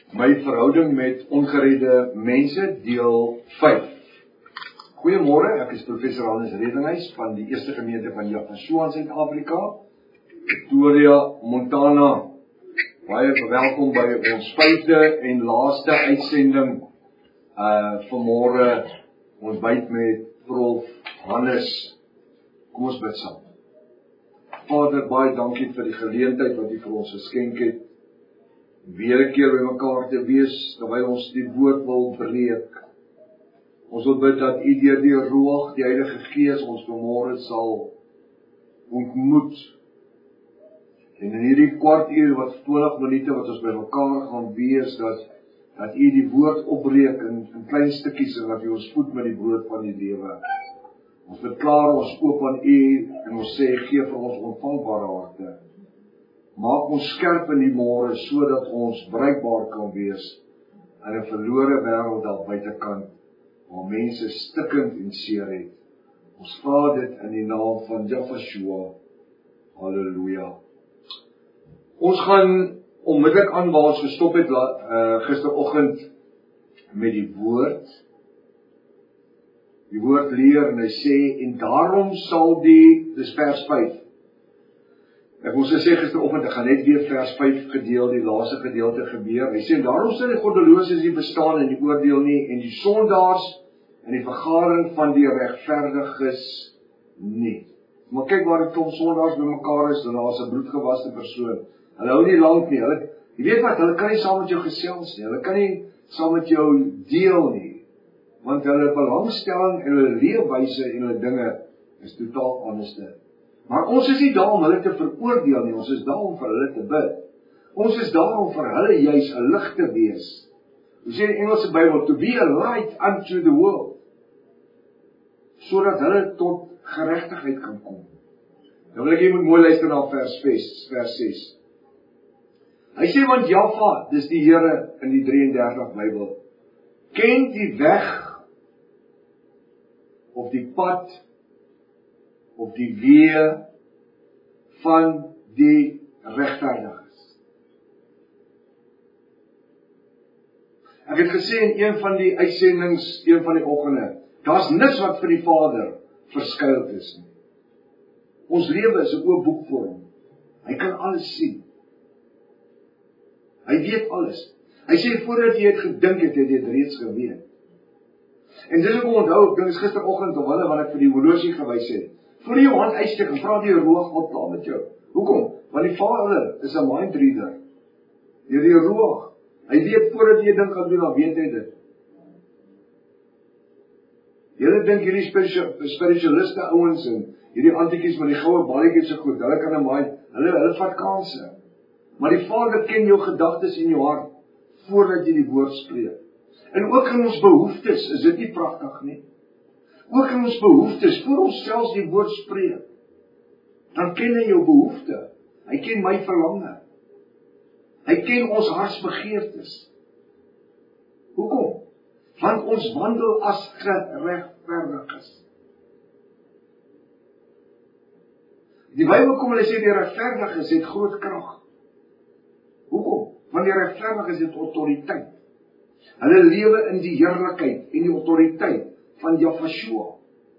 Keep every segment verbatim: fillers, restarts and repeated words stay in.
My verhouding met ongeredde mense, deel vyf. Goeiemôre, ek is professor Hannes Redinghuis van die Eerste Gemeente van Yafashua in Suid-Afrika, Pretoria, Montana. Baie welkom by ons vyfde en laaste uitsending uh, vanmôre ons byt met Prof Hannes. Kom ons bid saam. Vader, baie dankie vir die geleentheid wat U vir ons geskenk het. Weer 'n keer by mekaar te wees, terwyl ons die woord wil breek. Ons wil bid dat U deur die Ruach, die Heilige Gees, ons vanmôre sal ontmoet. En in hierdie kwart uur, wat twintig minute wat ons by mekaar gaan wees, dat, dat U die woord opbreek in, in klein stukkies, en dat U ons voed met die brood van die lewe. Ons verklaar ons oop aan U, en ons sê, gee vir ons ontvangbare harte. Maak ons skerp in die môre, sodat ons bruikbaar kan wees in 'n verlore wêreld daar buitekant, waar mense stikkend en seer het. Ons vra dit in die naam van Yafashua. Halleluja. Ons gaan onmiddellik aan waar ons gestop het uh, gisteroggend met die woord. Die woord leer en hy sê, en daarom sal die, dis vers vyf, ek moes gesê gisteroggend, ek gaan net weer vers vyf gedeel, die laaste gedeelte gebeur. Hy sê, daarom sal die goddeloses nie bestaan in die oordeel nie, en die sondaars in die vergadering van die regverdiges nie. Maar kyk waar die klomp sondaars by mekaar is, en daar is 'n bloedgewaste persoon. Hulle hou nie lank nie, hulle, jy weet wat, hulle kan nie saam met jou gesels nie, hulle kan nie saam met jou deel nie, want hulle belangstelling en hulle leefwyse en hulle dinge is totaal anderste. Maar ons is nie daar om hulle te veroordeel nie, ons is daar om vir hulle te bid. Ons is daar om vir hulle juis 'n lig te wees. Hoe sê die Engelse Bybel, to be a light unto the world, sodat hulle tot geregtigheid kan kom. Nou wil ek jy moet mooi luister na vers ses. Hy sê, want Java, dis die Here in die drie en dertig Bybel, ken die weg, of die pad, of die weë van die regverdiges. Ek het gesê in een van die uitsendings, een van die oggende, daar's niks wat vir die Vader verskuild is nie. Ons lewe is 'n oop boek vir hom. Hy kan alles sien. Hy weet alles. Hy sê, voordat jy het gedink het, het jy dit reeds geweet. En dis ook onthou, ek dink is gisteroggend of hulle wat ek vir die horlosie gewys het. Voor jy jou hand uitsteek en vra die Ruach wat plan met jou. Hoekom? Want die Vader is 'n mind reader. Deur die Ruach. Hy weet voordat jy dink gaan doen, dan weet hy dit. Julle dink hierdie spiritualiste ouens en hierdie antikies met die goue balletjies so goed, hulle kan 'n mind, hulle hulle vat kanse. Maar die Vader ken jou gedagtes en jou hart voordat jy die woord spreek. En ook in ons behoeftes, is dit nie pragtig nie? Ook in ons behoeftes, voor ons selfs die woord spreek, dan ken hy jou behoefte. Hy ken my verlange. Hy ken ons hartsbegeertes. Hoekom? Want ons wandel as geregverdiges. Die Bybel kom en hy sê die regverdiges het groot krag. Hoekom? Want die regverdiges het autoriteit. Hulle lewe in die heerlikheid en die autoriteit van Yafashua.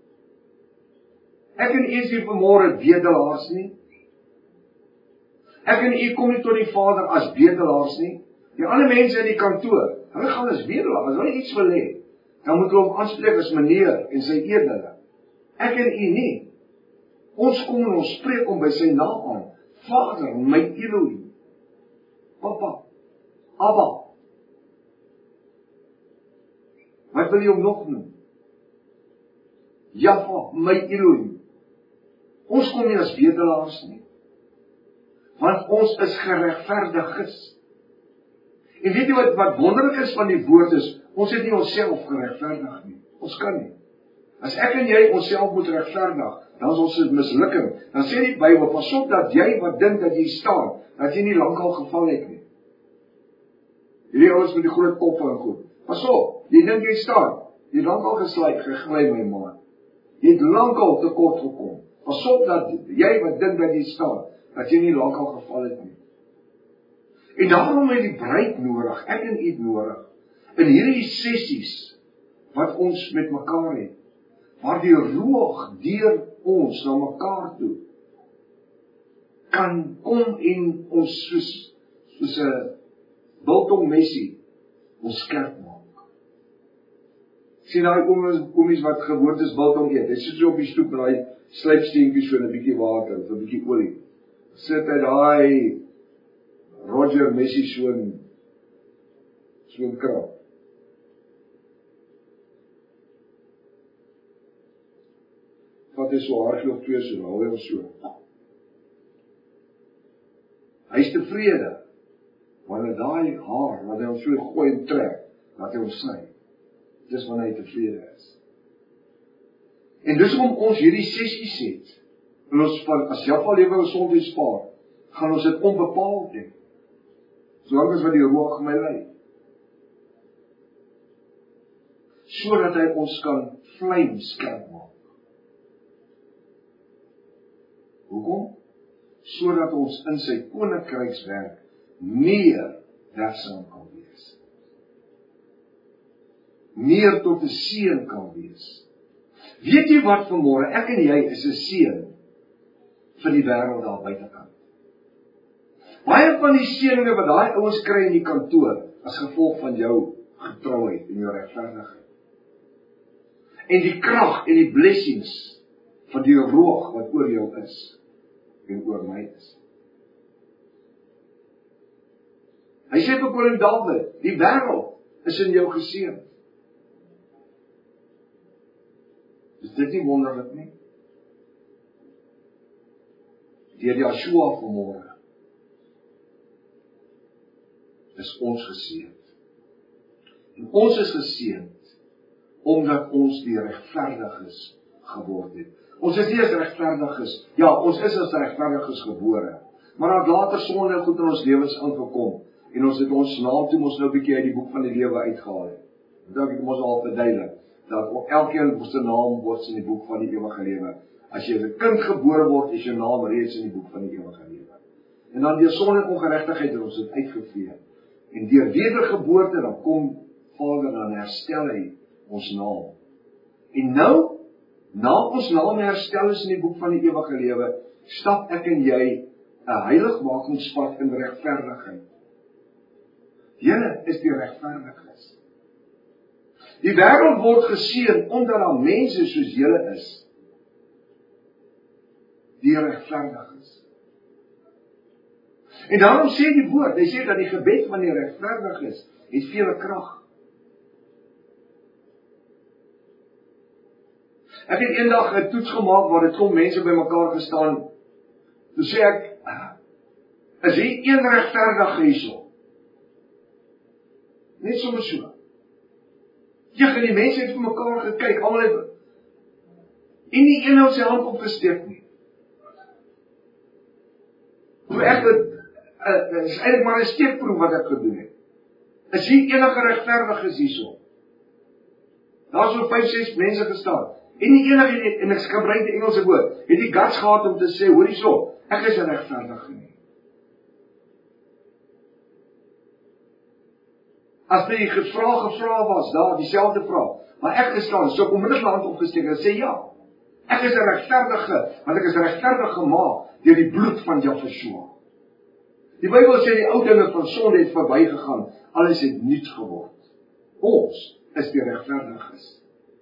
Ek en u is nie vanmôre bedelaars nie. Ek en u kom nie tot die Vader as bedelaars nie. Die ander mense in die kantoor, hulle gaan as bedelaars, as hulle iets wil hê, dan moet hulle hom aanspreek as meneer en sy edele. Ek en u nie. Ons kom en ons spreek hom by sy naam aan. Vader, my Elohim. Papa, Abba. Wat wil jy hom nog noem? Java, my Elohim. Ons kom nie as bedelaars nie. Want ons is geregverdiges. En weet jy wat, wat wonderlik is van die woord is, ons het nie onsself geregverdig nie. Ons kan nie. As ek en jy onsself moet regverdig, dan is ons 'n mislukking. Dan sê die Bybel, pas op dat jy wat dink dat jy staan, dat jy nie lankal geval het nie. Hierdie ouens met die groot koppe en goed. Pas op, jy dink jy staan, jy het lankal gesluit, gegly my man. Jy het lankal te kort gekom. Pas op dat jy wat dink dat jy staan, dat jy nie lankal geval het nie. En daarom het die bruid nodig, ek en u nodig, in hierdie sessies, wat ons met mekaar het, waar die roog deur ons na mekaar toe, kan kom en ons soos, soos 'n biltongmessie, ons skerp maak. Sien daai kommies wat gewoontes biltong eet, hy sit so op die stoep met daai slypsteentjie so 'n bietjie water, 'n bietjie olie. Sit hy daai Roger Messi so 'n so 'n krap. Wat is so hardloop twee so, hou hy so. Hy is tevrede, wanneer daai haar, wat hy hom so gooi en trek, wat hy hom sny. Dis wanneer hy tevrede is. En dis om ons hierdie sessies het, en ons van, as Jaffa lewe ons sonde spaar, gaan ons dit onbepaald hê, solank as wat die roog my lei. Sodat hy ons kan vlijm skerp maak. Hoekom? Sodat ons in sy koninkrykswerk meer werksaam kan wees. Meer tot 'n seën kan wees. Weet jy wat vanmôre, ek en jy is 'n seën vir die wêreld daar buitekant. Baie van die seëninge wat daai ouens kry in die kantoor, as gevolg van jou getrouheid en jou regverdigheid. En die krag en die blessings van die roog wat oor jou is en oor my is. Hy sê vir koning Dawid, die wêreld is in jou geseën. Is dit nie wonderlik nie? Deur Joshua vanmôre is ons geseënd. En ons is geseënd omdat ons die regverdiges geword het. Ons is nie as regverdiges, ja, ons is as regverdiges gebore, maar dat later sonde goed in ons lewens ingekom, en ons het ons naam toe ons nou 'n bietjie uit die boek van die lewe uitgehaal het. Dat ek ons al verduidelik, dat elkeen ons se naam word in die boek van die ewige lewe. As jy as 'n kind gebore word, is jou naam reeds in die boek van die ewige lewe. En dan deur sonde en ongeregtigheid het ons dit uitgevee. En deur wedergeboorte dan kom Vader, dan herstel hy ons naam. En nou, na ons naam herstel is in die boek van die ewige lewe, stap ek en jy 'n heiligmakingspad in regverdigheid. Julle is die regverdiges. Die wêreld word geseën omdat daar mense soos julle is, die regverdig is. En daarom sê die woord, hy sê dat die gebed van die regverdig is, het vele krag. Ek het eendag 'n toets gemaak waar dit kom mense by mekaar gestaan. Toe sê ek, is hier een regverdige hierso? Net sommer so. Ja, en die mense het vir mekaar gekyk, almal het, en nie een het sy hand opgesteek nie. Hoe ek het, uh, is eintlik maar 'n steekproef wat ek gedoen het. Is hier enige regverdiges hierso? Daar is so vyf, ses mense gestaan. En nie enige, en ek gebruik die Engelse woord, het die guts gehad om te sê, hoor hierso, ek is 'n regverdige nie. As die gevra gevra was, daar, dieselfde vraag, maar ek gestaan, so kom onmiddellik my hand opgesteek en sê, ja, ek is 'n regverdige, want ek is regverdig gemaak deur die bloed van Joshua. Die Bybel sê die ou dinge van sonde het verbygegaan, alles het nuut geword. Ons is die regverdiges.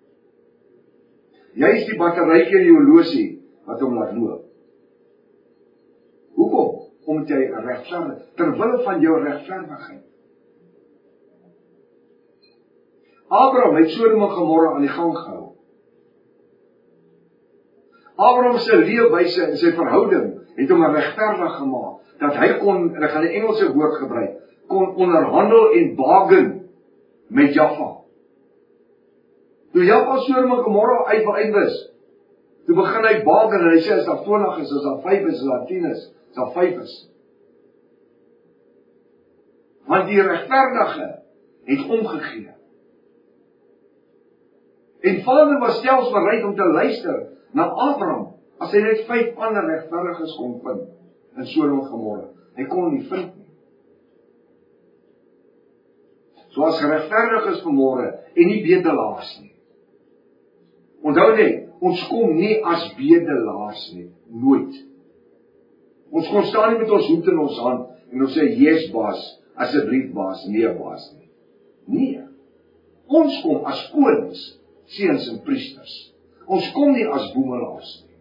Jy is die batterytjie in die horlosie wat hom laat loop. Hoekom? Omdat jy regverdig, terwille van jou regverdigheid. Abraham het Sodom en Gomorra aan die gang gehou. Abraham se leefwyse en sy verhouding het hom regverdig gemaak, dat hy kon, en ek gaan die Engelse woord gebruik, kon onderhandel en bargain met Jaffa. Toe Jaffa Sodom en Gomorra uit wil uitwis, toe begin hy bargain en hy sê as daar twintig is, as daar vyf is, as daar tien is, as daar vyf is. Want die regverdige het omgegee. En Vader was selfs bereid om te luister na Abraham, as hy net vyf ander regverdiges kon vind in Sodom en Gomorra. Hy kon hom nie vind nie. So as geregverdig is vanmôre en nie bedelaars nie. Onthou net, ons kom nie as bedelaars nie, nooit. Ons kon staan nie met ons hoed in ons hand en ons sê, yes baas, asseblief baas, nee baas nie. Nee, ons kom as konings, seuns en priesters. Ons kom nie as boemelaars nie.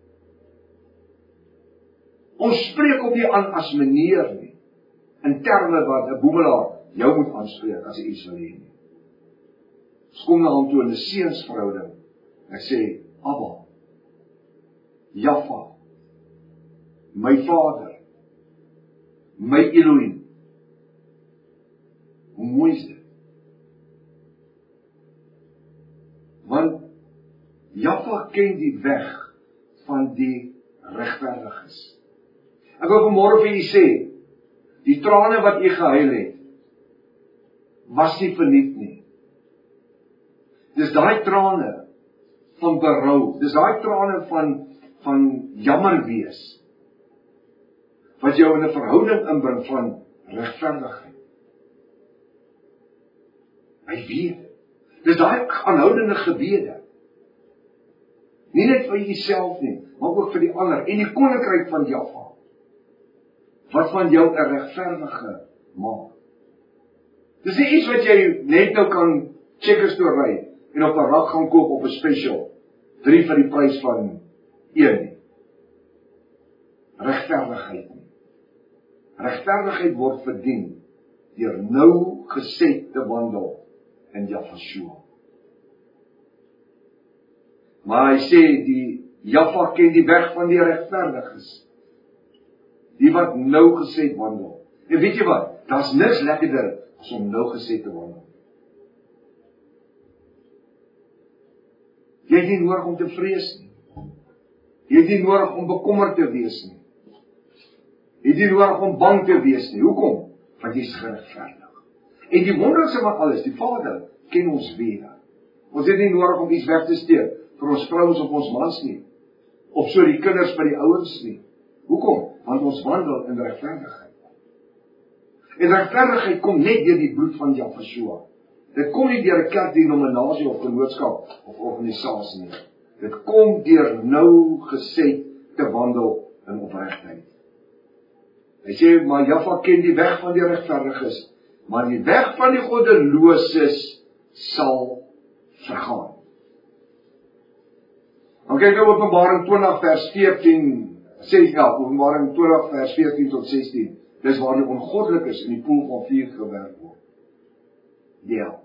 Ons spreek ook nie aan as meneer nie, in terme wat 'n boemelaar jou moet aanspreek as hy iets wil hê nie. Ons kom na hom toe in 'n seunsverhouding. Ek sê, Abba, Jaffa, my Vader, my Elohim. Hoe mooi is dit? Want Jaffa ken die weg van die regverdiges. Ek wil vanmôre vir julle sê, die trane wat jy gehuil het, was nie verniet nie. Dis daai trane van berou, dis daai trane van, van jammer wees, wat jou in 'n verhouding inbring van regverdigheid. Hy weet, dis daai aanhoudende gebede, nie net vir jouself nie, maar ook vir die ander, en die koninkryk van Jaffa, wat van jou 'n regverdige maak. Dis nie iets wat jy net nou kan checkers toe ry, en op 'n rak gaan koop op 'n special, drie vir die prys van een nie. Regverdigheid nie. Regverdigheid word verdien, deur nou geset te wandel in Jaffa. Maar hy sê, die Jaffa ken die weg van die regverdiges, die wat nou geset wandel. En weet jy wat, daar's niks lekkerder as om nou geset te wandel. Jy het nie nodig om te vrees nie. Jy het nie nodig om bekommerd te wees nie. Jy het nie nodig om bang te wees nie. Hoekom? Want jy is geregverdig. En die wonderlikste van alles, die Vader ken ons wege. Ons het nie nodig om iets weg te steek vir ons vrouens of ons mans nie. Of so die kinders by die ouers nie. Hoekom? Want ons wandel in regverdigheid. En regverdigheid kom net deur die bloed van Jaffa. Dit kom nie deur 'n kerkdenominasie of genootskap of organisasie nie. Dit kom deur nou geset te wandel in opregtheid. Hy sê, maar Jaffa ken die weg van die regverdiges, maar die weg van die goddeloses sal vergaan. Dan kyk nou Openbaring twintig vers veertien, sê ja, Openbaring twintig vers veertien tot sestien. Dis waar die ongoddelikes in die poel van vuur gewerk word. Ja.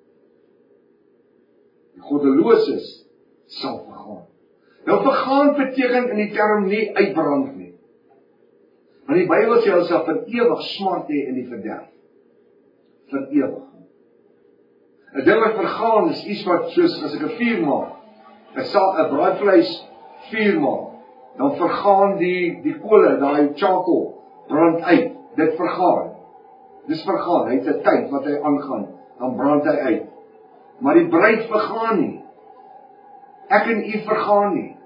Die goddeloses sal vergaan. Nou vergaan beteken in die term nie uitbrand nie. Want die Bybel sê ons sal vir ewig smart hê in die verderf. Vir ewig. 'n Ding wat vergaan is iets wat soos as ek 'n vuur maak, 'n saak 'n braaivleis vuur maak, dan vergaan die die kole, daai charcoal brand uit. Dit vergaan. Dis vergaan. Hy het 'n tyd wat hy aangaan, dan brand hy uit. Maar die bruid vergaan nie. Ek en u vergaan nie.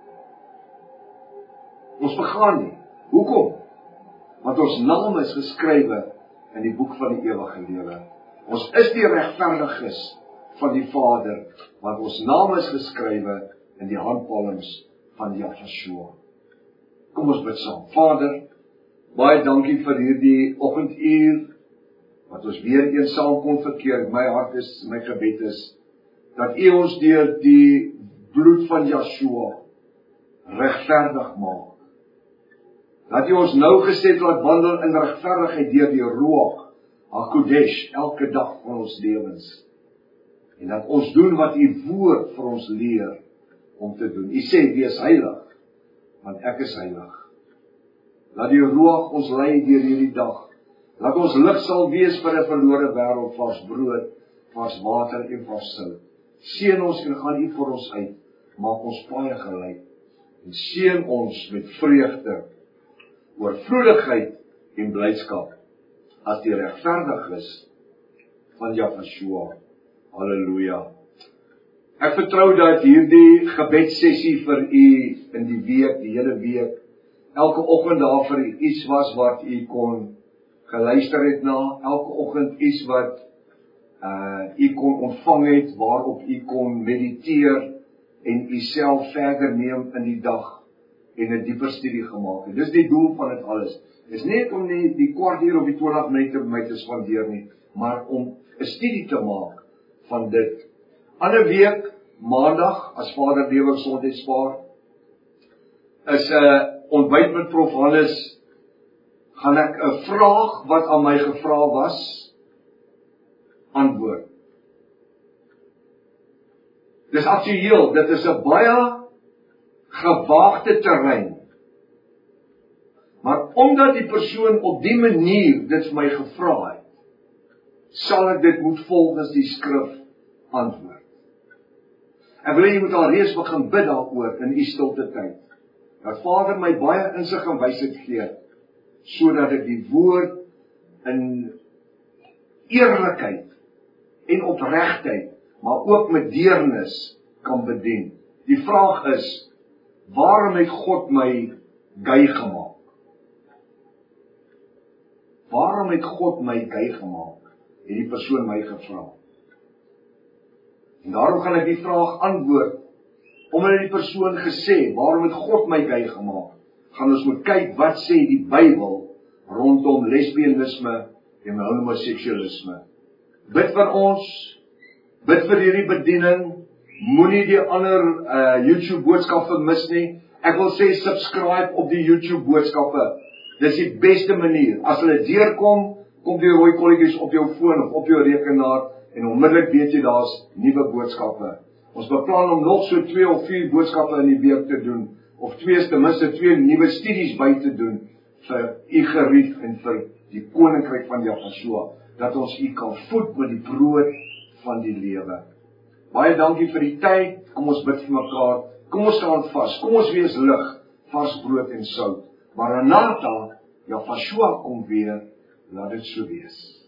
Ons vergaan nie. Hoekom? Want ons naam is geskrywe in die boek van die ewige lewe. Ons is die regverdiges van die Vader, want ons naam is geskrywe in die handpalms van Jaffa. Kom ons bid saam. Vader, baie dankie vir hierdie oggenduur, wat ons weer een saam kon verkeer. My hart is, my gebed is, dat U ons deur die bloed van Yeshua regverdig maak. Dat U ons nou geset laat wandel in regverdigheid deur die Ruach HaKodesh elke dag van ons lewens. En dat ons doen wat U woord vir ons leer om te doen. U sê, wees heilig, want ek is heilig. Laat die Ruach ons lei deur hierdie dag. Laat ons lig sal wees vir 'n verlore wêreld, vars brood, vars water en vars sout. Seën ons en gaan U vir ons uit. Maak ons paaie gelyk. En seën ons met vreugde, oorvloedigheid en blydskap as die regverdiges van Jaffa. Halleluja. Ek vertrou dat hierdie gebedssessie vir U in die week, die hele week, elke oggend daar vir U iets was wat U kon geluister het na, elke oggend iets wat uh, u kon ontvang het, waarop u kon mediteer en u self verder neem in die dag en 'n dieper studie gemaak het. Dis die doel van dit alles. Dis net om nie die kwart uur of die twintig minute met my te spandeer nie, maar om 'n studie te maak van dit. Ander week, maandag, as Vader lewe gesondheid spaar, is 'n uh, ontbyt met Prof Hannes, gaan ek 'n vraag wat aan my gevra was, antwoord. Dis aktueel, dit is 'n baie gewaagde terrein. Maar omdat die persoon op die manier dit vir my gevra het, sal ek dit moet volgens die skrif antwoord. Ek wil jy moet al reeds begin bid daaroor in u stilte tyd. Dat Vader my baie insig en wysheid gee, sodat ek die woord in eerlikheid en opregtheid, maar ook met deernis kan bedien. Die vraag is, waarom het God my gay gemaak? Waarom het God my gay gemaak? Het die persoon my gevra. En daarom gaan ek die vraag antwoord, omdat die persoon gesê, waarom het God my gay gemaak? Gaan ons moet kyk, wat sê die Bybel rondom lesbianisme en homoseksualisme. Bid vir ons, bid vir hierdie bediening, moenie die ander uh, YouTube boodskappe mis nie. Ek wil sê, subscribe op die YouTube boodskappe. Dis die beste manier. As hulle deurkom, kom die rooi kolletjies op jou foon of op jou rekenaar, en onmiddellik weet jy, daar's nuwe boodskappe. Ons beplan om nog so twee of vier boodskappe in die week te doen, of twee, ten minste twee nuwe studies by te doen, vir u gerief en vir die koninkryk van Yahshua, dat ons u kan voed met die brood van die lewe. Baie dankie vir die tyd, kom ons bid vir mekaar, kom ons staan vas, kom ons wees lig, vars brood en sout. Maranatha, Yahshua kom weer, laat dit so wees.